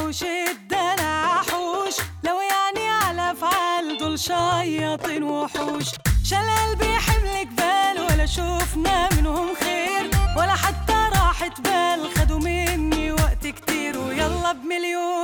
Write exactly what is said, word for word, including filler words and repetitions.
وحوش الدلع حوش، لو يعني على افعال دول شياطين وحوش. شال قلبي حمل جبال ولا شوفنا منهم خير، ولا حتى راحت بال، خدوا مني وقت كتير ويلا بمليون